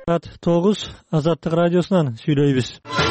Saat 9 Azаттык радиосунан сүйлөйбүз.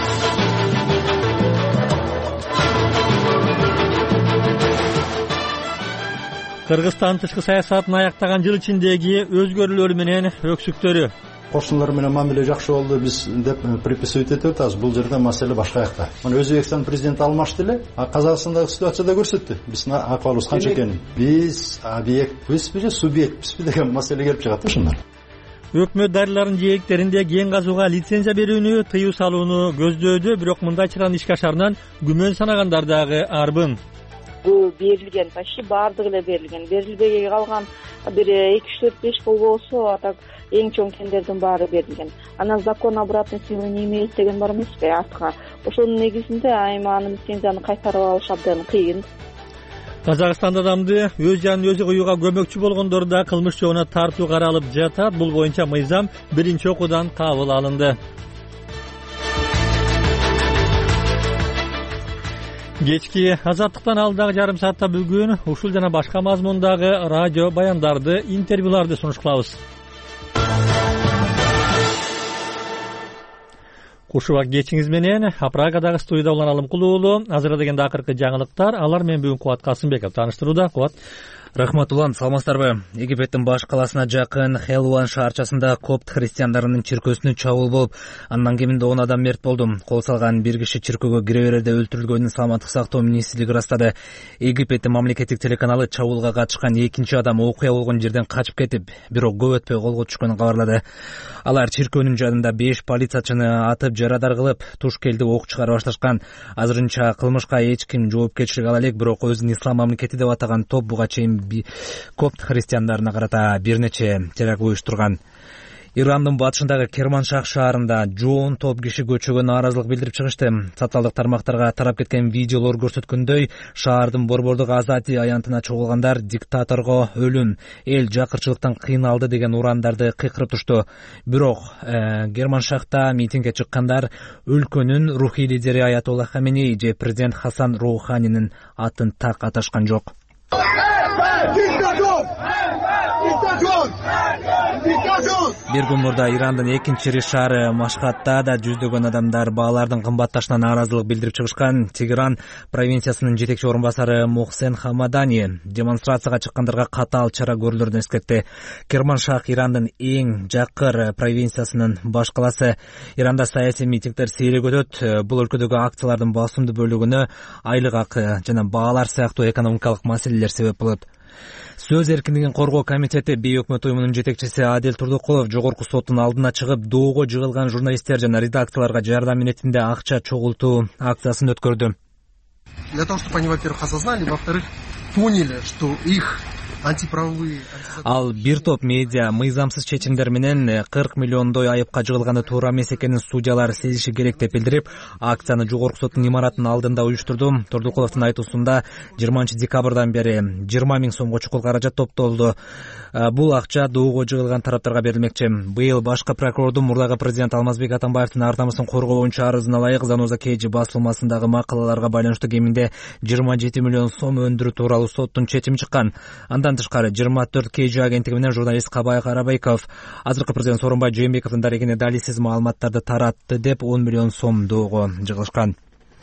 Кыргызстан тышкы саясатын аяктаган жыл ичиндеги өзгөрүүлөр менен өксүктөрү. Кошуналар менен мамиле жакшы болду, биз деп приписывать этип атабыз. Бул жерде маселе башка жакта. Мына Өзбекстан президенти алмашты эле, а Казакстандагы ситуация да көрсөттү. Биздин акыбалыбыз канча экенин. Биз объектпизби же субъектпизби деген маселе келип чыгат да ушундан. Өкмөт дарыларын жээктеринде кен казууга лицензия берүүнү тыюу салууну көздөөдү, бирок мындай чараны ишке ашарынан күмөн санагандар дагы арбын. Бул берилген, почти баардыгы эле берилген. Берилбей калган бир 2-4-5 болбосо, атак эң чоң кендердин баары берилген. Анан закон обратной силы не имеет деген бар эмеспи артка. Ошонун негизинде айман лицензияны кайтарып алыш абдан кыйын. Казакстанда адамды өз жанын өзү куюуга көмөкчү болгондор да кылмыш жолуна тартуу каралып жатат. Бул боюнча мыйзам биринчи окуудан кабыл алынды. Кечки Азаттыктан алдагы жарым саатта бүгүн ушул жана башка мазмундагы радио баяндарды, интервьюларды сунуш кылабыз. Кушубак кечиңиз менен Прагадагы студияда улан Алымкул уулу. Азырда дегенде акыркы жаңылыктар. Алар менен бүгүн Кубат Касымбеков тааныштырууда. Кубат. Рахмат улан, саламатсыздарбы? Египеттин баш каласына жакын Хелуан шаарчасында копт христиандарынын чиркөөсүнө чабуул болуп, андан кеминде 10 адам мерт болду. Кол салган бир киши чиркөөгө кире берерде өлтүрүлгөнүн саламаттык сактоо министрлиги ырастады. Египеттин мамлекеттик телеканалы чабуулга катышкан экинчи адам окуя болгон жерден качып кетип, бирок көп өтпөй колго түшкөнүн кабарлады. Алар чиркөөнүн жанында 5 полициячыны атып жарадар кылып, туш келди ок чыгара башташкан. Азырынча кылмышка эч ким жоопкерчилик ала элек, бирок өзүн ислам мамлекети деп атаган топ буга чейин копт христиандарына карата бир нече теракт уюштурган. Ирандын батышындагы Керманшах шаарында жоон топ киши көчөгө нааразылык билдирип чыгышты. Социалдык тармактарга тарап кеткен видеолор көрсөткөндөй, шаардын борбордук Азати аянтына чогулгандар диктаторго өлүм, эл жакырчылыктан кыйналды деген урандарды кыйкырып турушту. Бирок Керманшахта митингге чыккандар өлкөнүн рухий лидери Аятолла Хаменеи же президент Хасан Роуханинин атын так аташкан жок. Бир күн мурда Ирандын экинчи ири шаары Машхадта да жүздөгөн адамдар баалардын кымбатташына нааразылык билдирип чыгышкан. Тегеран провинциясынын жетекчи орун басары Мохсен Хамадани демонстрацияга чыккандарга катаал чара көрүлөрүн эскертти. Керманшах Ирандын эң жакыр провинциясынын баш каласы. Иранда саясий митингдер сейрек өтөт. Бул өлкөдөгү акциялардын басымдуу бөлүгүнө айлык акы жана баалар сыяктуу экономикалык маселелер себеп болот. Сөз эркиндигин коргоо комитети бейөкмөт уюмунун жетекчиси Адил Турдукулов жогорку соттун алдына чыгып, доого жыгылган журналисттер жана редакцияларга жардам менетинде акча чогултуу акциясын өткөрдү. Для того, чтобы они, во-первых, осознали, во-вторых, поняли, что их антиправовые... Ал бир топ медиа мыйзамсыз чечимдер менен 40 миллиондой айыпка жыгылганы туура эмес экенин судьялар сезиши керек деп билдирип, акцияны жогорку соттун имаратынын алдында уюштурду. Турдукуловдун айтуусунда 20 декабрдан бери 20 000 сомго чукул каражат топтолду. Бул акча доого жыгылган тараптарга берилмекчи. Быйыл башкы прокурордун мурдагы президент Алмазбек Атамбаевдин ар намысын коргоо боюнча арызына ылайык Заноза Кейджи басылмасындагы макалаларга байланыштуу кеминде 27 миллион сом өндүрүү тууралуу соттун чечими чыккан. Андан тышкары 24 Кейджи агенттиги менен журналист Кабай Карабайков азыркы президент Сооронбай Жээнбековдун дарегине далилсиз маалыматтарды таратты деп 10 миллион сом доого жыгылышкан.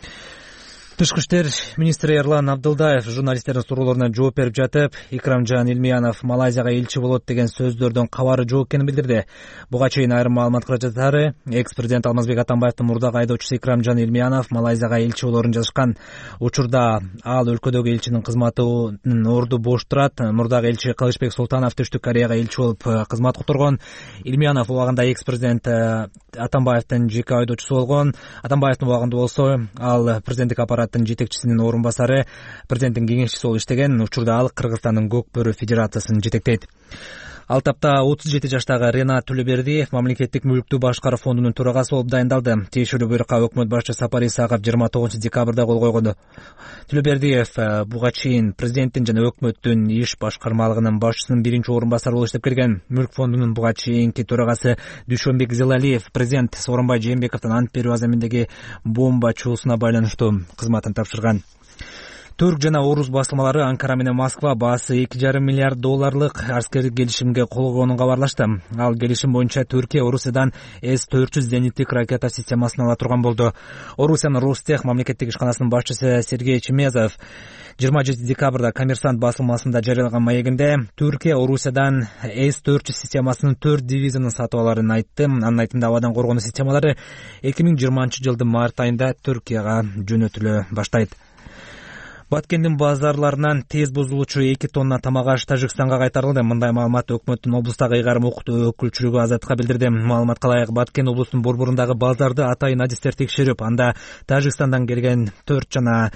Тышкы иштер министри Эрлан Абдылдаев журналисттердин суроолоруна жооп берип жатып, Икрамжан Илмиянов Малайзияга элчи болот деген сөздөрдөн кабары жок экенин билдирди. Буга чейин айрым маалымат каражаттары экс-президент Алмазбек Атамбаевдин мурдагы айдоочусу Икрамжан Илмиянов Малайзияга элчи болоорун жазышкан. Учурда ал өлкөдөгү элчинин кызматынын орду бош турат. Мурдагы элчи Кылычбек Султанов Түштүк Кореяга элчи болуп кызмат которгон. Илмиянов убагында экс-президент Атамбаевдин жеке айдоочусу болгон. Атамбаевдин убагында болсо ал президенттик аппарат жетекчисинин орун басары, президенттин кеңешчиси болуп иштеген. Учурда ал Кыргызстандын Көк бөрү федерациясын жетектейт. Ал тапта 37 жаштагы Ренат Төлөбердиев мамлекеттик мүлктү башкаруу фондунун төрагасы болуп дайындалды. Тиешелүү буйрукка өкмөт башчысы Сапар Исаков 29 декабрда кол койгон. Төлөбердиев буга чейин президенттин жана өкмөттүн иш башкармалыгынын башчысынын биринчи орун басары болуп иштеп келген. Мүлк фондунун буга чейинки төрагасы Дүйшөнбек Зелалиев президент Сооронбай Жээнбековдун ант берүү аземиндеги бомба чуусуна байланыштуу кызматын тапшырган. Түрк жана орус басылмалары Анкара менен Москва баасы $2,5 миллиард аскердик келишимге кол койгонун кабарлашты. Ал келишим боюнча Түркия Орусиядан С-400 зениттик ракета системасын ала турган болду. Орусиянын Ростех мамлекеттик ишканасынын башчысы Сергей Чемезов 27 декабрда Коммерсант басылмасында жарыялаган маегинде Түркия Орусиядан С-400 системасынын 4 дивизионун сатып аларын айтты. Анын айтымында абадан коргонуу системалары 2020-жылдын март айында Түркияга жөнөтүлө баштайт. Баткендин базарларынан тез бузулуучу 2 тонна тамак-аш Тажикстанга кайтарылды. Мындай маалымат өкмөттүн облустагы ыйгарым укуктуу өкүлчүлүгү Азатка билдирди. Маалыматка ылайык Баткен облусунун борборундагы базарды атайын адистер текшерип, анда Тажикстандан келген торт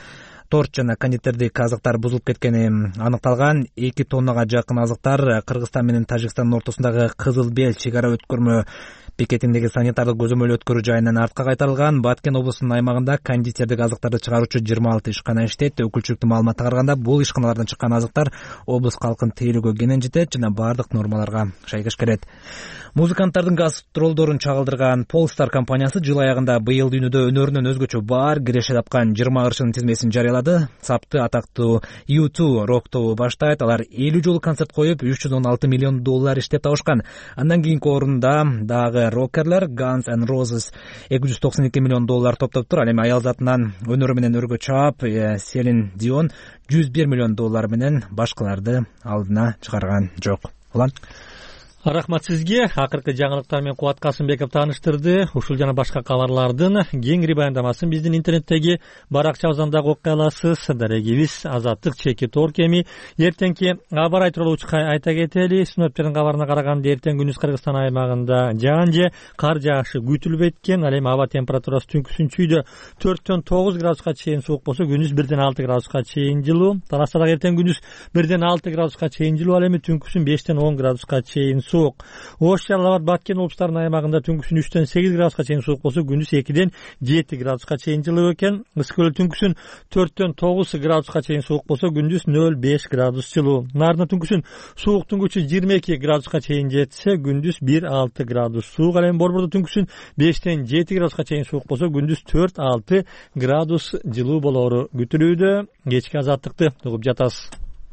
жана кондитердик азыктар бузулуп кеткени аныкталган. 2 тоннага жакын азыктар Кыргызстан менен Тажикстандын ортосундагы Кызыл Бел чек ара өткөрмө бекетиндеги санитардык көзөмөл өткөрүү жайынан артка кайтарылган. Баткен облусунун аймагында кондитердик азыктарды чыгаруучу 26 ишкана иштейт. Өкүлчүлүктүн маалыматына караганда, бул ишканалардан чыккан азыктар облус калкын тейлөөгө кенен жетет жана бардык нормаларга шайкеш келет. Музыканттардын гастролдорун чагылдырган Polestar компаниясы жыл аягында быйыл дүйнөдө өнөрүнөн өзгөчө баар киреше тапкан 20 ырчынын тизмесин жарыялады. Сапты атактуу U2 рок тобу баштайт. Алар 50 жолу концерт коюп, $316 миллион иштеп табышкан. Андан кийинки орунда дагы рокерлер Guns N' Roses $292 миллион топтоптур. Ал эми аял затынан өнөрү менен өргө чаап, Селин Дион $101 миллион менен башкаларды алдына чыгарган жок. Улан Рахмат сизге. Акыркы жаңылыктар менен Кубат Касымбеков тааныштырды. Ушул жана башка кабарлардын кеңири баяндамасын биздин интернеттеги баракчабыздан дагы окуй аласыз. Дарегибиз Азаттык Чекит.org эми эртеңки аба ырайы тууралуу айта кетели. Синоптиктердин кабарына караганда эртең күнүс Кыргызстан аймагында жаан же кар жаашы күтүлүп эткен. Ал эми аба температурасы түнкүсүн чүйдө 4-төн 9 градуска чейин суук болсо, күнүс 1-6 градуска чейин жылуу. Таласта дагы эртең күнүс 1-6 градуска чейин жылуу. Ал эми түнкүсүн 5-10 градуска чейин суук. Ош, Жалал-Абад, Баткен облустарынын аймагында түнкүсүн 3-8 градуска чейин суук болсо, күндүз 2-7 градуска чейин жылуу экен. Ысык түнкүсүн 4-9 градуска чейин суук болсо, күндүз 0-5 градус жылуу. Нарында түнкүсүн сууктун күчү 22 градуска чейин жетсе, күндүз 1-6 градус суук. Ал эми борбордо түнкүсүн 5-7 градуска чейин суук болсо, күндүз 4-6 градус жылуу болоору күтүлүүдө. Кечки азаттыкты угуп жатасыз.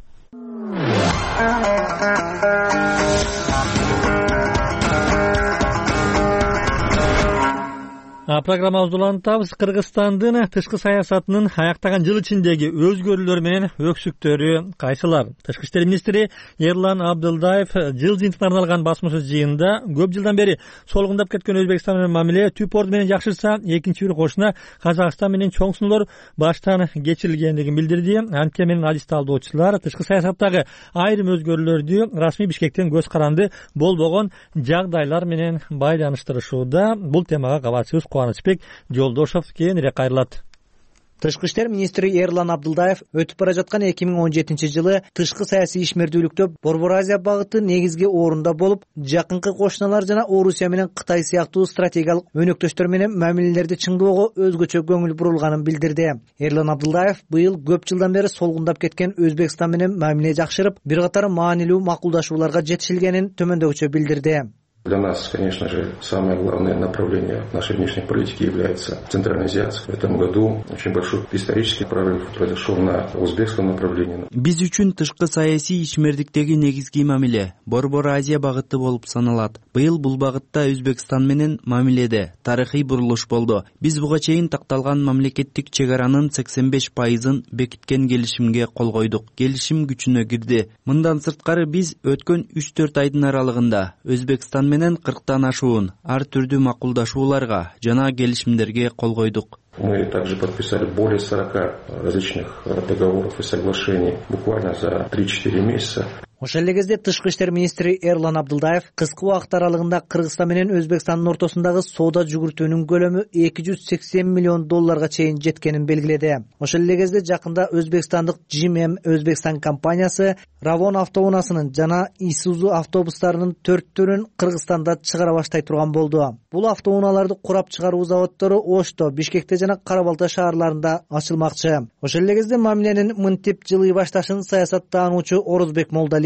Программабызды улантабыз. Кыргызстандын тышкы саясатынын аяктаган жыл ичиндеги өзгөрүүлөр менен өксүктөрү кайсылар? Тышкы иштер министри Эрлан Абдылдаев жыл жыйынтыгына арналган басмасөз жыйынында көп жылдан бери солгундап кеткен Өзбекстан менен мамиле түп орду менен жакшырса, экинчи бир кошуна Казакстан менен чоң сыноолор баштан кечирилгендигин билдирди. Анткени менен адис талдоочулар тышкы саясаттагы айрым өзгөрүүлөрдү расмий Бишкектен көз каранды болбогон жагдайлар менен байланыштырышууда. Бул темага кабарчыбыз Кубанычбек Жолдошов кийинирээк кайрылат. Тышкы иштер министри Эрлан Абдылдаев өтүп бара жаткан 2017-жылы тышкы саясий ишмердүүлүктө Борбор Азия багыты негизги орунда болуп, жакынкы кошуналар жана Орусия менен Кытай сыяктуу стратегиялык өнөктөштөр менен мамилелерди чыңдоого өзгөчө көңүл бурулганын билдирди. Эрлан Абдылдаев быйыл көп жылдан бери солгундап кеткен Өзбекстан менен мамиле жакшырып, бир катар маанилүү макулдашууларга жетишилгенин төмөндөгүчө билдирди. Для нас, конечно же, самое главное направление нашей внешней политики является Центральноазиатское. В этом году очень большой исторический прорыв произошел на узбекском направлении. Биз үчүн тышкы саясий ишмердиктеги негизги мамиле Борбор Азия багыты болуп саналат. Быйыл бул багытта Өзбекстан менен мамиледе тарыхый бурулуш болду. Биз буга чейин такталган мамлекеттик чек аранын 85%-ын бекиткен келишимге кол койдук. Келишим күчүнө кирди. Мындан сырткары биз өткөн 3-4 айдын аралыгында Өзбекстан менен 40тан ашуун ар түрдүү макулдашууларга жана келишимдерге кол койдук. Мы также подписали более 40 различных договоров и соглашений буквально за 3-4 месяца. Ошол эле кезде тышкы иштер министри Эрлан Абдылдаев кыска убакыт аралыгында Кыргызстан менен Өзбекстандын ортосундагы соода жүгүртүүнүн көлөмү $280 миллион чейин жеткенин белгиледи. Ошол эле кезде жакында Өзбекстандык GM Өзбекстан компаниясы Ravon автоунаасынын жана Isuzu автобустарынын 4-төрүн Кыргызстанда чыгара баштай турган болду. Бул автоунааларды курап чыгаруу заводдору Ошто, Бишкекте жана Кара-Балта шаарларында ачылмакчы. Ошол эле кезде мамиленин мынтип жылый башташын саясаттануучу Орозбек Молдалиев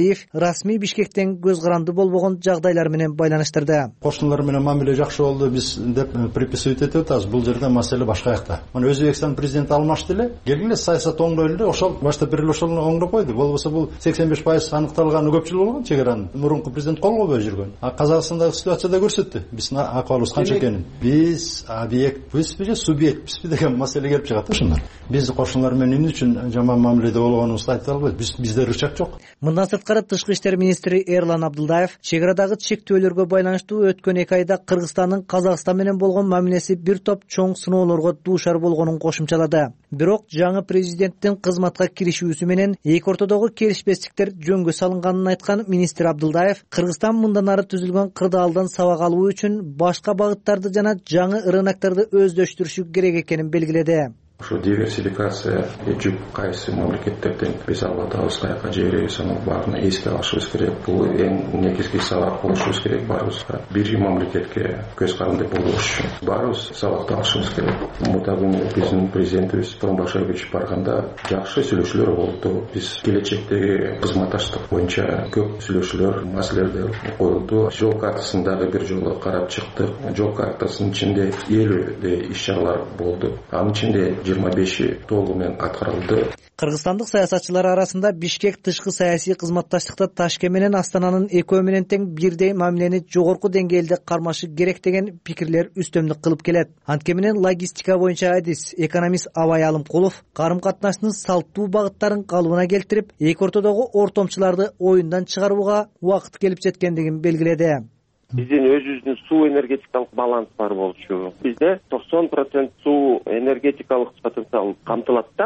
Алиев расмий Бишкектен көз каранды болбогон жагдайлар менен байланыштырды. Кошуналар менен мамиле жакшы болду, биз деп приписывать этип атабыз. Бул жерде маселе башка жакта. Мына Өзбекстан президенти алмашты эле, келгиле саясат оңдойлу эле, ошол башта бир эле ошону оңдоп койду. Болбосо бул 85% аныкталганы көп жыл болгон чегараны. Мурунку президент кол койбой жүргөн. Казакстандагы ситуацияда көрсөттү биздин акыбалыбыз канча экенин. Биз объектпиз, субъектпиз деген маселе келип чыгат ушундар. Биз кошуналар менен эмне үчүн жаман мамиледе болгонубузду айта албайбыз. Бизде рычаг жок. Мындан сырткары Тышкы иштер министри Эрлан Абдылдаев чегарадагы чектөөлөргө байланыштуу өткөн 2 айда Кыргызстандын Казакстан менен болгон мамилеси бир топ чоң сыноолорго дуушар болгонун кошумчалады. Бирок жаңы президенттин кызматка киришүүсү менен эки ортодогу келишпестиктер жөнгө салынганын айткан министр Абдылдаев Кыргызстан мындан ары түзүлгөн кырдаалдан сабак алуу үчүн башка багыттарды жана жаңы рыноктарды өздөштүрүшү керек экенин белгиледи. Ошо диверсификация жүк кайсы мамлекеттерден биз албатабыз, каяка жиберебиз, анын баарын эске алышыбыз керек. Бул эң негизги сабак болушубуз керек баарыбызга. Бир мамлекетке көз каранды болбош үчүн баарыбыз сабакты алышыбыз керек. Мурда биздин президентибиз Томбашевич барганда жакшы сүйлөшүүлөр болду. Биз келечектеги кызматташтык боюнча көп сүйлөшүүлөр, маселелер коюлду. Жол картасындагы бир жолу карап чыктык. Жол картасынын ичинде 50 иш-чаралар болду. Анын ичинде 25 толугу менен аткарылды. Кыргызстандык саясатчылар арасында Бишкек тышкы саясий кызматташтыкта Ташкент менен Астананын экөө менен тең бирдей мамилени жогорку деңгээлде кармашы керек деген пикирлер үстөмдүк кылып келет. Анткени менен логистика боюнча адис экономист Абай Алымкулов карым катнаштын салттуу багыттарын калыбына келтирип, эки ортодогу ортомчуларды оюндан чыгарууга убакыт келип жеткендигин белгиледи. Биздин өзүбүздүн суу энергетикалык баланс бар болчу. Бизде 90% суу энергетикалык потенциал камтылат да.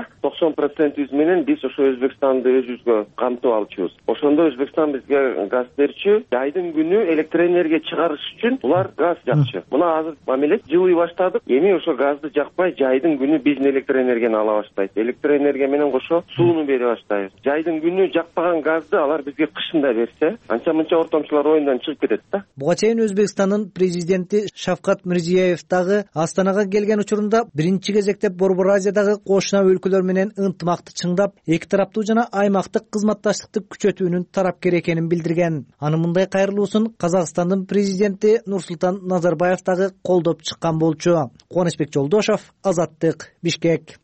90% менен биз ошо Өзбекстанды өзүбүзгө камтып алчубуз. Ошондо Өзбекстан бизге газ берчү. Жайдын күнү электроэнергия чыгарыш үчүн булар газ жакчы. Мына азыр мамиле жылый баштадык. Эми ошо газды жакпай жайдын күнү биздин электроэнергияны ала баштайт. Электроэнергия менен кошо сууну бере баштайбыз. Жайдын күнү жакпаган газды алар бизге кышында берсе, анча-мынча ортомчулар оюндан чыгып кетет да. Чейин Өзбекстандын президенти Шавкат Мирзиеев дагы Астанага келген учурунда биринчи кезекте Борбор Азиядагы кошуна өлкөлөр менен ынтымакты чыңдап, эки тараптуу жана аймактык кызматташтыкты күчөтүүнүн тарапкер экенин билдирген. Анын мындай кайрылуусун Казакстандын президенти Нурсултан Назарбаев дагы колдоп чыккан болчу. Кубанычбек Жолдошов, Азаттык, Бишкек.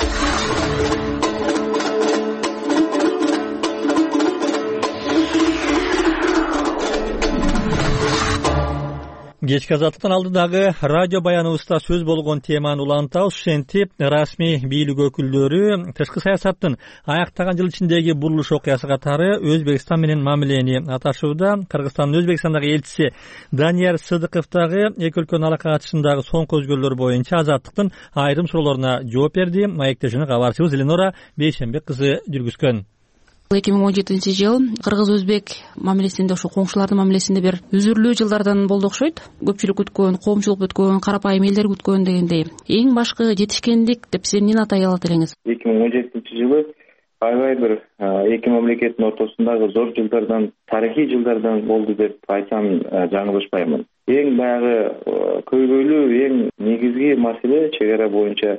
Кечки азаттыктан алдыдагы радио баяныбызда сөз болгон теманы улантабыз. Ушинтип расмий бийлик өкүлдөрү тышкы саясаттын аяктаган жыл ичиндеги бурулуш окуясы катары Өзбекстан менен мамилени аташууда. Кыргызстандын Өзбекстандагы элчиси Данияр Сыдыков дагы эки өлкөнүн алака катышындагы соңку өзгөрүүлөр боюнча азаттыктын айрым суроолоруна жооп берди. Маектешини кабарчыбыз Эленора Бейшенбек кызы жүргүзгөн. 2017 жыл кыргыз-өзбек мамилесинде, ошо коңшулардын мамилесинде бир үзүрлүү жылдардан болду окшойт. Көпчүлүк күткөн, коомчулук күткөн, карапайым элдер күткөн дегендей. Эң башкы жетишкендик деп сиз эмнени атай алат элеңиз? 2017 жылы аябай бир эки мамлекеттин ортосундагы зор жылдардан, тарыхый жылдардан болду деп айтсам жаңылышпаймын. Эң баягы көйгөйлүү, эң негизги маселе чек ара боюнча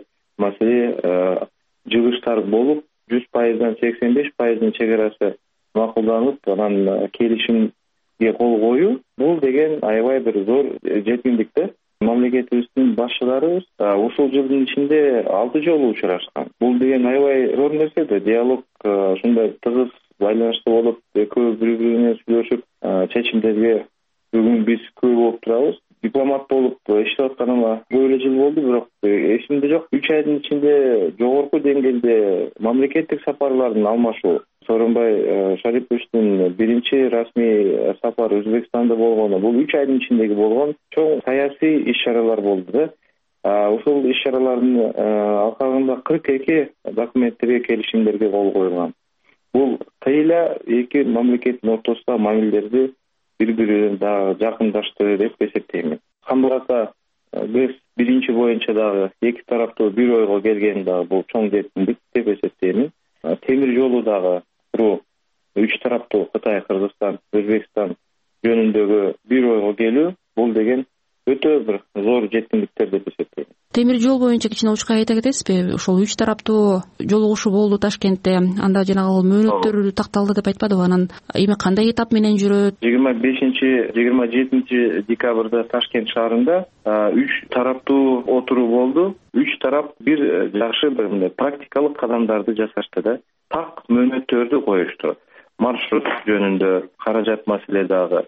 маселе жыгыштар болуп, 100%дан 85%дын чек арасы макулданып, анан келишимге кол коюу, бул деген аябай бир зор жетимдик да. Мамлекетибиздин башчыларыбыз ушул жылдын ичинде 6 жолу учурашкан. Бул деген аябай зор нерсе да. Диалог ушундай тыгыз байланышта болуп, экөө бири-бири сүйлөшүп, чечимдерге бүгүн биз көп болуп турабыз. Дипломат болуп иштеп атканыма көп эле жыл болду, бирок эсимде жок. 3 айдын ичинде жогорку деңгээлде мамлекеттик сапарлардын алмашуу. Сооронбай Шариповичтин биринчи расмий сапары Өзбекстанда болгону, бул 3 айдын ичиндеги болгон чоң саясий иш-чаралар болду да. Ушул иш-чаралардын алкагында 42 документтерге, келишимдерге кол коюлган. Бул кыйла эки мамлекеттин ортосундагы мамилелерди бири-биринен дагы жакындаштырды деп эсептейм. Камбарата ГЭС биринчи боюнча дагы эки тараптуу бир ойго келген дагы бул чоң жетимдик деп эсептейм. Темир жолу дагы бул 3 тараптуу Кытай, Кыргызстан, Өзбекстан жөнүндөгү бир ойго келүү, бул деген өтө бир зор жетимдиктер деп эсептейм. темир жол боюнча кичине учка айта кетесизби? Ошол 3 тараптуу жолугушуу болду Ташкентте. Анда жанагы мөөнөттөр такталды деп айтпадыбы? Анан эми кандай этап менен жүрөт? 25-27 декабрда Ташкент шаарында 3 тараптуу отуруу болду. 3 тарап бир жакшы мындай практикалык кадамдарды жасашты да. Так мөөнөттөрдү коюшту. Маршрут жөнүндө, каражат маселе дагы,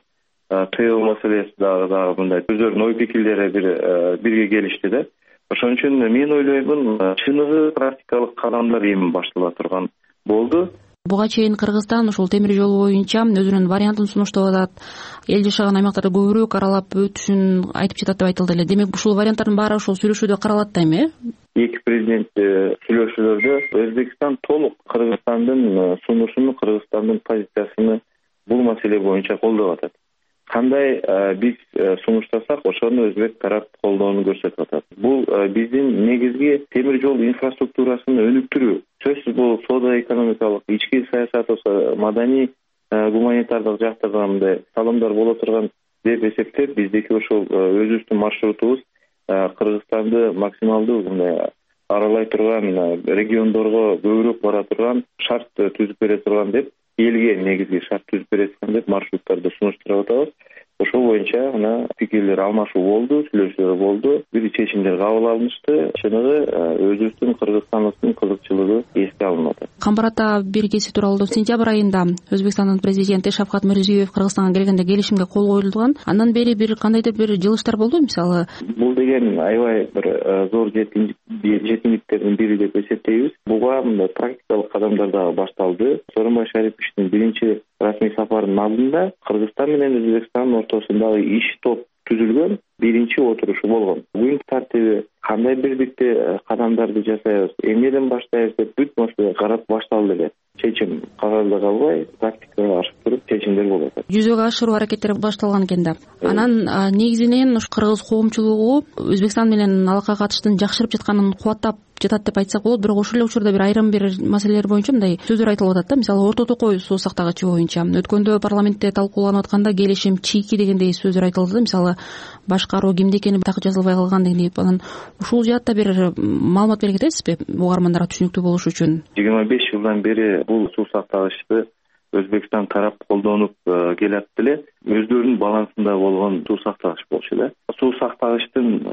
ТО маселеси дагы мындай өздөрүнүн ой пикирлери бирге келишти да. Ошон үчүн мен ойлоймун, чыныгы практикалык кадамдар эми баштала турган болду. Буга чейин Кыргызстан ушул темир жол боюнча өзүнүн вариантын сунуштап атат. Эл жашаган аймактарды көбүрөөк аралап өтүшүн айтып жатат деп айтылды эле. Демек ушул варианттардын баары ушул сүйлөшүүдө каралат да эми, Эки президент сүйлөшүүлөрдө Өзбекстан толук Кыргызстандын сунушун, Кыргызстандын позициясын бул маселе боюнча колдоп атат. Кандай биз сунуштасак, ошону өзбек тарап колдоону көрсөтүп атат. Бул биздин негизги темир жол инфраструктурасын өнүктүрүү. Сөзсүз бул соода экономикалык, ички саясат болсо, маданий, гуманитардык жактардан мындай салымдар боло турган деп эсептеп, биздики ошол өзүбүздүн маршрутубуз Кыргызстанды максималдуу мындай аралай турган, региондорго көбүрөөк бара турган шарт түзүп бере турган деп, элге негизги шарт түзүп бере турган деп маршруттарды сунуштуруп атабыз. Ошол боюнча пикирлер алмашуу болду, сүйлөшүүлөр болду, бир чечимдер кабыл алынышты. Чыныгы өзүбүздүн Кыргызстандын кызыкчылыгы эске алынып атат. Камбар ата биргеси тууралуу сентябрь айында Өзбекстандын президенти Шавкат Мирзиёев Кыргызстанга келгенде келишимге кол коюлган. Андан бери кандайдыр бир жылыштар болду мисалы? Бул деген аябай бир зор жетимдиктердин бири деп эсептейбиз. Буга мындай практикалык кадамдар дагы башталды. Сооронбай Шариповичтин биринчи расмий сапарынын алдында Кыргызстан менен Өзбекстандын ортосундагы иш топ түзүлгөн биринчи отурушу болгон. Күн тартиби кандай бирдикте кадамдарды жасайбыз, эмнеден баштайбыз деп бүт маселе карап башталды эле. Чечим кагазда калбай, практикага ашып туруп чечимдер болот. Жүзөгө ашыруу аракеттери башталган экен да. Анан негизинен ушу кыргыз коомчулугу Өзбекстан менен алакага катыштын жакшырып жатканын кубаттап жатат деп айтсак болот. Бирок ошол эле учурда айрым бир маселелер боюнча мындай сөздөр айтылып атат да. Мисалы Орто Токой суу сактагычы боюнча өткөндө парламентте талкууланып атканда келишим чийки дегендей сөздөр айтылды да. Мисалы башкаруу кимде экени так жазылбай калган дегендей. Анан ушул жаатта бир маалымат бере кетесизби угармандарга түшүнүктүү болуш үчүн? 25 жылдан бери бул суу сактагычты Өзбекстан тарап колдонуп келатты эле. Өздөрүнүн балансында болгон суу сактагыч болчу да. Суу сактагычтын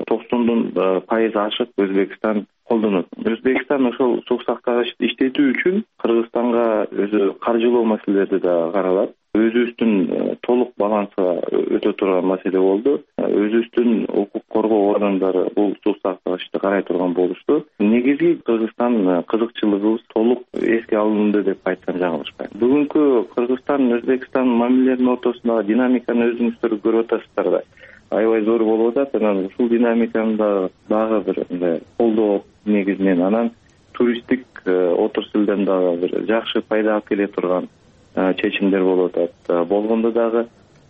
90% ашык Өзбекстан колдонот. Өзбекстан ошол суу сактагычты иштетүү үчүн Кыргызстанга өзү каржылоо маселелерди да каралат. Өзүбүздүн толук баланса өтө турган маселе болду. Өзүбүздүн укук коргоо органдары бул суу сактагычты карай турган болушту. Негизги Кыргызстан кызыкчылыгыбыз толук эске алынды деп айтсам жаңылышпайм. Бүгүнкү Кыргызстан Өзбекстан мамилелеринин ортосундагы динамиканы өзүңүздөр көрүп атасыздар да. Аябай зор болуп атат. Анан ушул динамиканы дагы бир колдоо негизинен, анан туристтик отраслдан дагы бир жакшы пайда алып келе турган чечимдер болуп атат. Болгондо дагы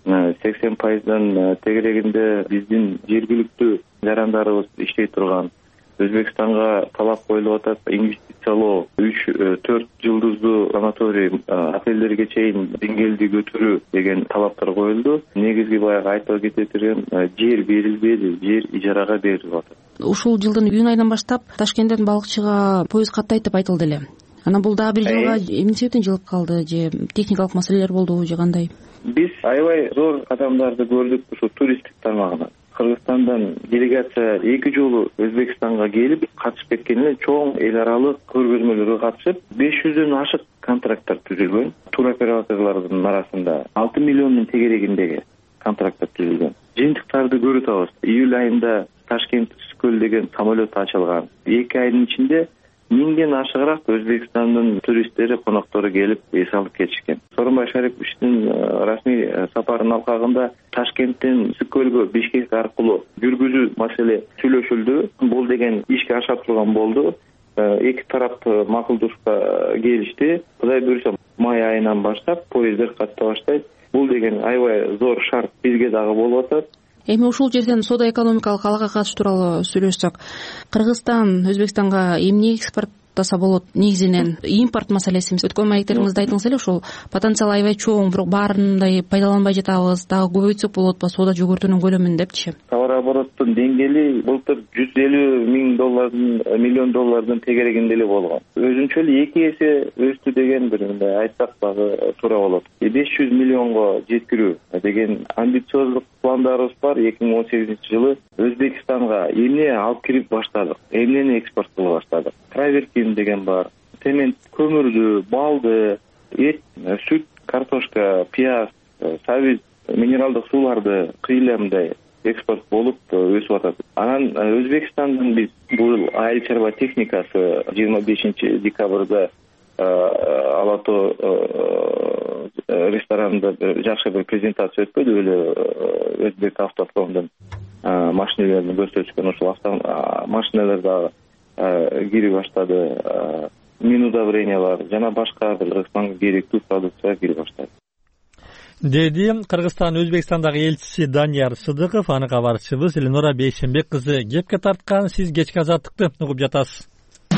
80%дан тегерегинде биздин жергиликтүү жарандарыбыз иштей турган. Өзбекстанга талап коюлуп атат, инвестициялоо 3-4 жылдыздуу санаторий отелдерге чейин деңгээлди көтөрүү деген талаптар коюлду. Негизги баягы айтып кететирем, жер берилбеди, жер ижарага берилип атат. Ушул жылдын июнь айынан баштап Ташкенттен Балыкчыга поезд каттайт деп айтылды эле. Анан бул дагы бир жылга эмне себептен жылып калды, же техникалык маселелер болдубу, же кандай? Биз аябай зор кадамдарды көрдүк ушул туристтик тармагынан. Кыргызстандан делегация 2 жолу Өзбекстанга келип катышып кеткен эле, чоң эл аралык көргөзмөлөргө катышып 500дөн ашык контракттар түзүлгөн. Туроператорлордун арасында 6 миллиондун тегерегиндеги контракттар түзүлгөн. Жыйынтыктарды көрүп атабыз. Июль айында Ташкент Скөл деген самолет ачылган. 2 айдын ичинде 1000ден ашыгыраак Өзбекстандын туристтери, коноктору келип эс алып кетишкен. Сооронбай Шариповичтин расмий сапарынын алкагында Ташкенттен Скөлгө Бишкек аркылуу жүргүзүү маселе сүйлөшүлдү. Бул деген ишке аша турган болду. Эки тарап макулдушка келишти. Кудай буйруса май айынан баштап поезддер катта баштайт. Бул деген аябай зор шарт бизге дагы болуп атат. Эми ушул жерден соода экономикалык алакка катыш тууралуу сүйлөшсөк, Кыргызстан Өзбекстанга эмне экспорттаса болот? Негизинен импорт маселеси. Өткөн маектериңизде айтыңыз эле, ушул потенциал аябай чоң, бирок баарындай пайдаланбай жатабыз, дагы көбөйтсөк болот ба соода жүгүртүүнүн көлөмүн депчи. Товар обороттун деңгээли былтыр $150 миллион тегерегинде эле болгон. Өзүнчө эле 2 эсе өстү деген бир мындай айтсак дагы туура болот. 500 миллионго жеткирүү деген амбициоздук пландарыбыз бар. 2018-жылы Өзбекстанга эмне алып кирип баштадык, эмнени экспорт кыла баштадык. Траверкин деген бар. Цемент, көмүрдү, балды, эт, сүт, картошка, пияз, сабиз, минералдык сууларды кыйла мындай экспорт болуп өсүп атат. Анан Өзбекстандын біз бул айыл чарба техникасы 25 декабрда Алато ресторанында жакшы бир презентация өтпөдү эле Өзбек автопромдун машиналарын көрсөтүшкөн. Ошол машиналар дагы кире баштады. Мин удобрениялар жана башка бир Кыргызстанга керектүү продукция кире баштады, деди Кыргызстан Өзбекстандагы элчиси Данияр Сыдыков. Аны кабарчыбыз Эленора Бейшенбек кызы кепке тарткан. Сиз кечки азаттыкты угуп жатасыз.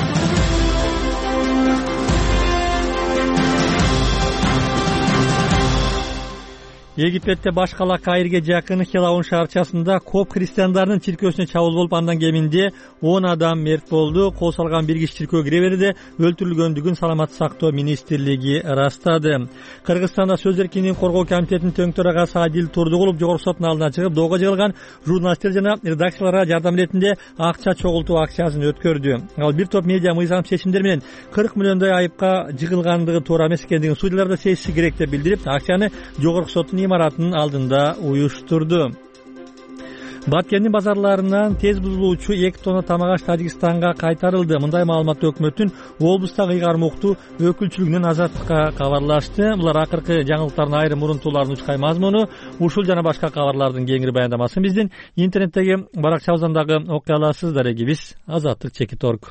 Египетте баш кала Каирге жакын Хелаун шаарчасында коп христиандардын чиркөөсүнө чабуул болуп, андан кеминде 10 адам мерт болду. Кол салган бир киши чиркөө кире берди. Өлтүрүлгөндүгүн Саламаттык сактоо министрлиги ырастады. Кыргызстанда сөз эркиндигин коргоо комитетинин тең төрагасы Адил Турдугулов жогорку соттун алдына чыгып, доого жыгылган журналисттер жана редакцияларга жардам иретинде акча чогултуу акциясын өткөрдү. Ал бир топ медиа мыйзам чечимдер менен 40 миллиондой айыпка жыгылгандыгы туура эмес экендигин судьялар да сезиши керек деп билдирип, акцияны жогорку соттун имаратынын алдында уюштурду. Баткендин базарларынан тез бузулуучу 2 тонна тамак аш Тажикстанга кайтарылды. Мындай маалыматты өкмөттүн облустагы ыйгарым укуктуу өкүлчүлүгүнөн Азаттыкка кабарлашты. Булар акыркы жаңылыктардын айрым мурунтууларынын учкай мазмуну. Ушул жана башка кабарлардын кеңири баяндамасын биздин интернеттеги Барак Чабзандагы окуй аласыз. Дарегибиз Азаттык Чекиторг.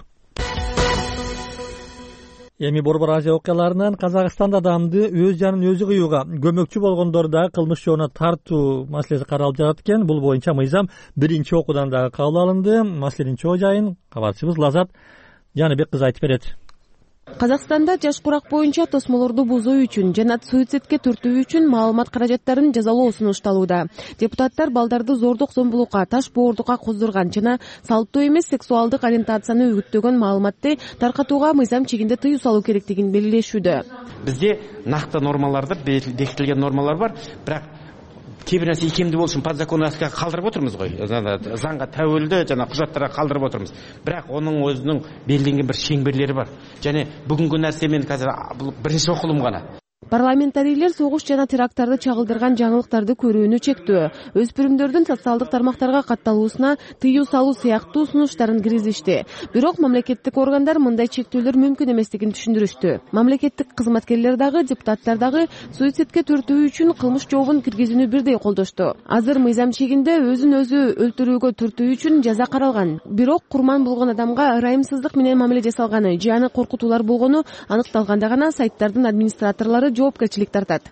Эми Борбор Азия окуяларынан Казакстанда адамды өз жанын өзү кыюуга көмөкчү болгондор дагы кылмыш жоона тартуу маселеси каралып жатат экен. Бул боюнча мыйзам биринчи окуудан дагы кабыл алынды. Маселенин чоо жайын кабарчыбыз Лазат Жаныбек кызы айтып берет. Казакстанда жаш курак боюнча тосмолорду бузуу үчүн жана суицидке түртүү үчүн маалымат каражаттарын жазалоо сунушталууда. Депутаттар балдарды зордук, зомбулукка, таш боордукка коздурган жана салттуу эмес сексуалдык ориентацияны үгүттөгөн маалыматты таркатууга мыйзам чегинде тыюу салуу керектигин белгилешүүдө. Бизде накты нормаларды, бекитилген нормалар бар, бирок кейбір нәрсе икемді болсын подзаконностьқа қалдырып отырмыз ғой, заңға тәуелді жана құжаттарға қалдырып отырмыз. Бірақ оның өзінің белгіленген бір шеңберлері бар. Және бүгінгі нәрсемен қазір бірінші оқылым ғана. Парламентарийлер согуш жана теракттарды чагылдырган жаңылыктарды көрүүнү чектөө, өспүрүмдөрдүн социалдык тармактарга катталуусуна тыюу салуу сыяктуу сунуштарын киргизишти. Бирок мамлекеттик органдар мындай чектөөлөр мүмкүн эместигин түшүндүрүштү. Мамлекеттик кызматкерлер дагы, депутаттар дагы суицидке түртүү үчүн кылмыш жообун киргизүүнү бирдей колдошту. Азыр мыйзам чегинде өзүн өзү өлтүрүүгө түртүү үчүн жаза каралган. Бирок курман болгон адамга ырайымсыздык менен мамиле жасалганы, жана коркутуулар болгону аныкталганда гана сайттардын администраторлору жоопкерчилик тартат.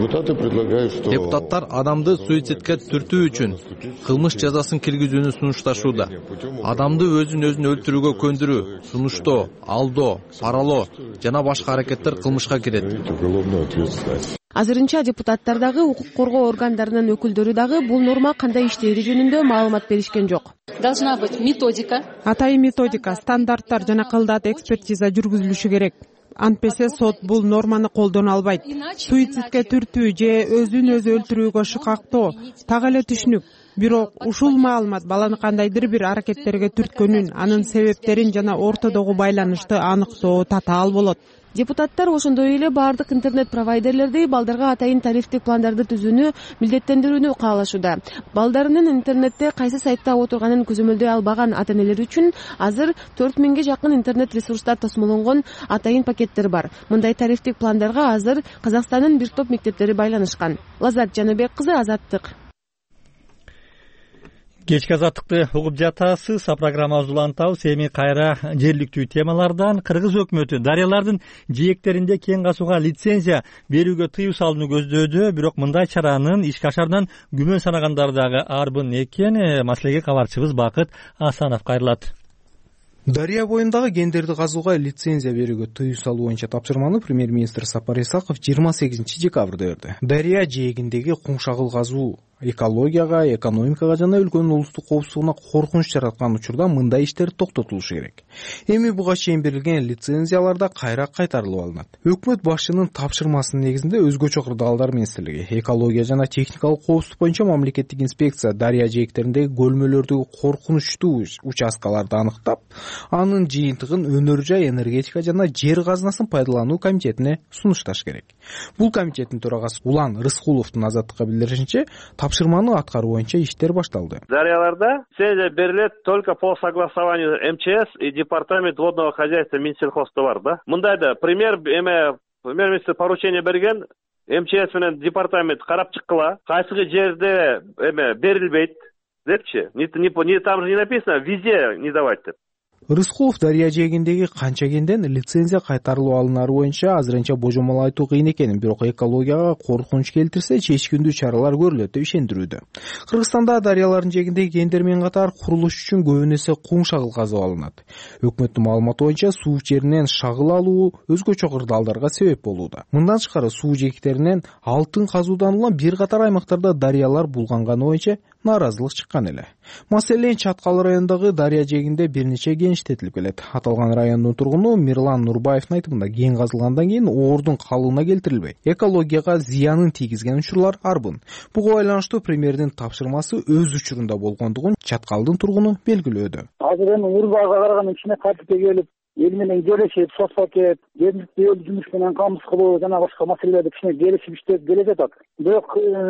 Депутаттар адамды суицидке түртүү үчүн кылмыш жазасын киргизүүнү сунушташууда. Адамды өзүн өлтүрүүгө көндүрүү, сунуштоо, алдоо, паралоо жана башка аракеттер кылмышка кирет. Азырынча депутаттар дагы, укук коргоо органдарынын өкүлдөрү дагы бул норма кандай иштээри жөнүндө маалымат беришкен жок. Должна быть методика. Атайын методика, стандарттар жана кылдат экспертиза жүргүзүлүшү керек. Антпесе сот бул норманы колдоно албайт. Суицидке түртүү же өзүн өзү өлтүрүүгө шыкактоо так эле түшүнүк. Бирок ушул маалымат баланы кандайдыр бир аракеттерге түрткөнүн, анын себептерин жана ортодогу байланышты аныктоо татаал болот. Депутаттар ошондой эле баардык интернет провайдерлерди балдарга атайын тарифтик пландарды түзүүнү милдеттендирүүнү каалашууда. Балдарынын интернетте кайсы сайтта отурганын көзөмөлдөй албаган ата-энелер үчүн азыр 4000ге жакын интернет ресурстар тосмолонгон атайын пакеттер бар. Мындай тарифтик пландарга азыр Казакстандын бир топ мектептери байланышкан. Лазат Жаныбек кызы, Азаттык. Кечки азаттыкты угуп жатасыз. Программабыз улантабыз. Эми кайра жергиликтүү темалардан. Кыргыз өкмөтү дарыялардын жээктеринде кең касууга лицензия берүүгө тыюу салууну көздөөдү. Бирок мындай чаранын ишке ашарынан күмөн санагандар дагы арбын экен. Маселеге кабарчыбыз Бакыт Асанов кайрылат. Дарыя боюндагы кендерди казууга лицензия берүүгө тыюу салуу боюнча тапшырманы премьер-министр Сапар Исаков 28 декабрда берди. Дарыя жээгиндеги куң шагыл казуу экологияга, экономикага жана өлкөнүн улустук коопсуздугуна коркунуч жараткан учурда мындай иштер токтотулушу керек. Эми буга чейин берилген лицензиялар да кайра кайтарылып алынат. Өкмөт башчынын тапшырмасынын негизинде өзгөчө кырдаалдар министрлиги, экология жана техникалык коопсуздук боюнча мамлекеттик инспекция дарыя жээктериндеги көлмөлөрдөгү коркунучтуу участкаларды аныктап, анын жыйынтыгын өнөр жай энергетика жана жер казынасын пайдалануу комитетине сунушташ керек. Бул комитеттин төрагасы Улан Рыскуловдун Азаттыкка билдиришинче, тапшырманы аткаруу боюнча иштер башталды. Дарьяларда лицензия берилет только по согласованию МЧС и департамент водного хозяйства Минсельхозда бар да. Мындайда премьер-министр поручение берген, МЧС менен департамент карап чыккыла, кайсыгы жерде берилбейт депчи. Там же не написано везде не давать деп. Рыскулов дарыя жээгиндеги канча кенден лицензия кайтарылып алынары боюнча азырынча божомол айтуу кыйын экенин, бирок экологияга коркунуч келтирсе чечкиндүү чаралар көрүлөт деп ишендирүүдө. Кыргызстанда дарыялардын жээгиндеги кендер менен катар курулуш үчүн көбүн эсе кум шагыл казып алынат. Өкмөттүн маалыматы боюнча суу жеринен шагыл алуу өзгөчө кырдаалдарга себеп болууда. Мындан тышкары суу жээктеринен алтын казуудан улам бир катар аймактарда дарыялар булганганы боюнча нааразылык чыккан эле. Маселен Чаткал районундагы дарыя жээгинде бир нече кен иштетилип келет. Аталган райондун тургуну Мирлан Нурбаевдин айтымында кен казылгандан кийин оордун калыбына келтирилбей, экологияга зыянын тийгизген учурлар арбын. Буга байланыштуу премьердин тапшырмасы өз учурунда болгондугун Чаткалдын тургуну белгилөөдө. Азыр эми Урбага караган ичине тартипке келип, эл менен келишип, соцпакет, жергиликтүү жумуш менен камсыз кылуу жана башка маселелерди кичине келишип иштеп келе жатат. Бирок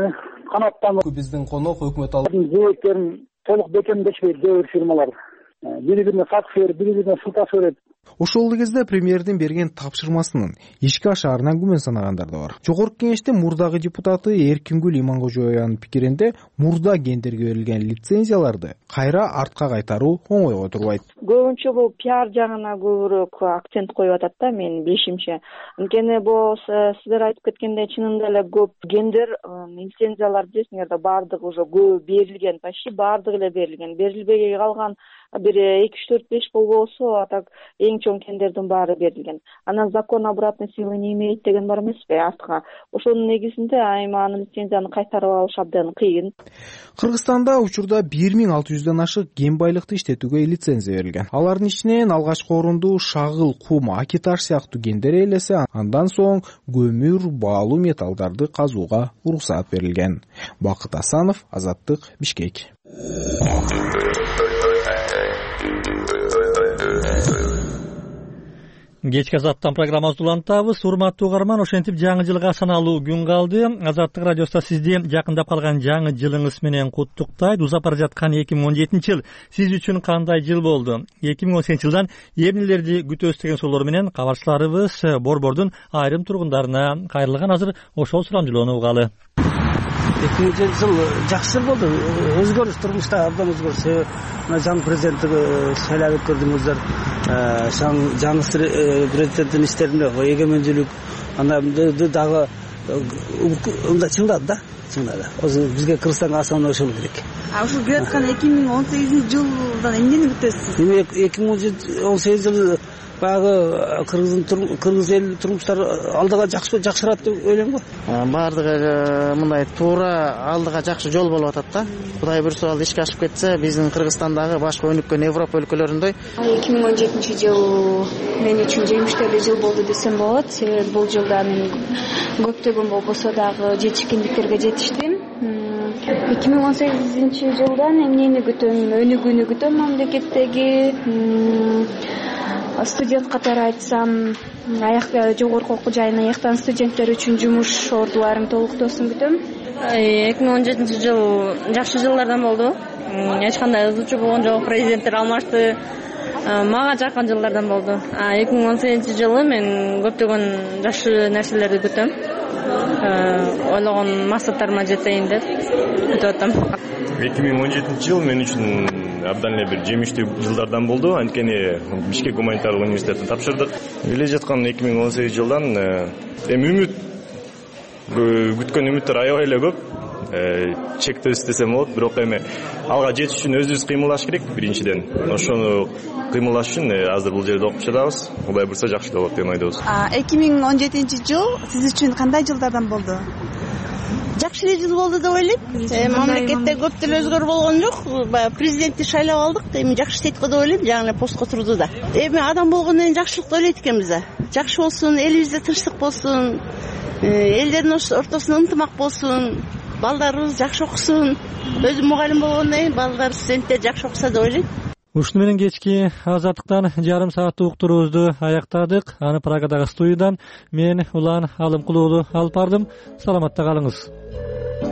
канаттан биздин конок өкмөт жээктерин толук бекемдешпейт көбүр фирмалар. Бири-бирине сатып берип, бири-бирине суу ташып берет. Ошол эле кезде премьердин берген тапшырмасынын ишке ашаарынан күмөн санагандар да бар. Жогорку кеңештин мурдагы депутаты Эркингүл Иманкожоеванын пикиринде, мурда кендерге берилген лицензияларды кайра артка кайтаруу оңойго турбайт. Көбүнчө бул пиар жагына көбүрөөк акцент коюп атат да, менин билишимче. Анткени бул сиздер айтып кеткендей чынында эле көп кендер лицензиялар билесиңер да, баардыгы уже көп берилген, почти баардыгы эле берилген. Берилбей калган бир 2-4-5 болбосо, а так эң чоң кендердин баары берилген. Анан закон обратной силы не имеет деген бар эмеспи артка. Ошонун негизинде айманын лицензияны кайтарып алыш абдан кыйын. Кыргызстанда учурда 1600дөн ашык кен байлыкты иштетүүгө лицензия берилген. Алардын ичинен алгачкы орунду шагыл, кум, акиташ сыяктуу кендер ээлесе, андан соң көмүр, баалуу металлдарды казууга уруксаат берилген. Бакыт Асанов, Азаттык, Бишкек. Кечки Азаттан программабызды улантабыз. Урматтуу угарман, ошентип жаңы жылга саналуу күн калды. Азаттык радиосунда сизди жакындап калган жаңы жылыңыз менен куттуктайт. Узап бара жаткан 2017 жыл сиз үчүн кандай жыл болду? 2018 жылдан эмнелерди күтөбүз деген суроолор менен кабарчыларыбыз Борбордун айрым тургундарына кайрылган. Азыр ошол сурамжылоону угалы. 2017 жыл жакшы жыл болду. Өзгөрүш, турмушта абдан өзгөрүш. Жаңы президенттик шайлап өткөрдүңүздөр. Жаңы президенттин иштеринде эгемендүүлүк, андан дагы чындады да. Бизге Кыргызстанга аса ошол керек. Ушул келаткан 2018 жылдан эмнени күтөсүз? 2018 жыл баягы кыргыз эл турмуштары алдыга жакшырат деп ойлойм го. Баардыгы мындай туура алдыга жакшы жол болуп атат да. Кудай буйрса ал ишке ашып кетсе, биздин Кыргызстандагы башка өнүккөн Европа өлкөлөрүндөй 2017 жыл мен үчүн жемиштүү жыл болду десем болот. Себеби бул жылда мен көптөгөн болбосо дагы жетишкендиктерге жетиштим. 2018 жылдан эмнени күтөм? Өнүгүүнү күтөм мамлекеттеги. Студент катары айтсам, жогорку окуу жайына аяктан студенттер үчүн жумуш ордуларын толуктоосун күтөм. 2017 жыл жакшы жылдардан болду. Эч кандай ызычуу болгон жок, президенттер алмашты. Мага жакын жылдардан болду. 2018 жылы мен көптөгөн жакшы нерселерди күтөм. Ойлогон максаттарыма жетейин деп күтүп атам. 2017 жыл мен үчүн абдан эле бир жемиштүү жылдардан болду. Анткени Бишкек гуманитарлык университетин тапшырдык. Келе жаткан 2018 жылдан үмүт күткөн үмүттөр аябай эле көп. Чектөбүз десем болот, бирок алга жетиш үчүн өзүбүз кыймылдаш керек биринчиден. Ошону кыймылдаш үчүн азыр бул жерде окуп жатабыз. Кудай буйрса жакшы болот деп ойдобуз. 2017 жыл сиз үчүн кандай жылдардан болду? жакшы эле жыл болду деп ойлойм. Мамлекетте көп деле өзгөрүү болгон жок. Баягы президентти шайлап алдык. Эми жакшы иштейт го деп ойлойм, жаңы эле постко турду да. Эми адам болгондон кийин жакшылыкты ойлойт экенбиз да. Жакшы болсун, элибизде тынчтык болсун, элдердин ортосунда ынтымак болсун, балдарыбыз жакшы окусун. Өзүм мугалим болгондон кийин балдар, студенттер жакшы окуса деп ойлойм. Ушуну менен кечки Азаттыктан жарым сааттык уктуруубузду аяктадык. Аны Прагадагы студиядан мен Улан Алымкулуулу алып бардым. Саламатта калыңыз.